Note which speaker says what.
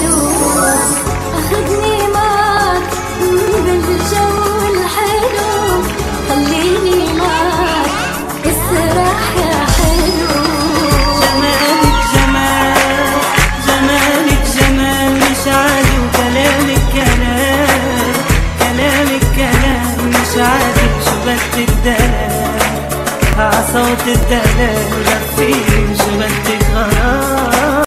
Speaker 1: حلو، أخذني معك بالجو الحلو، خليني معك اسرح يا حلو.
Speaker 2: جمالك جمال، جمالك جمال مش عادي، وكلامك كلام، كلامك كلام مش عادي. شو بدك دلال عصوت الدلال غفير، شو بدك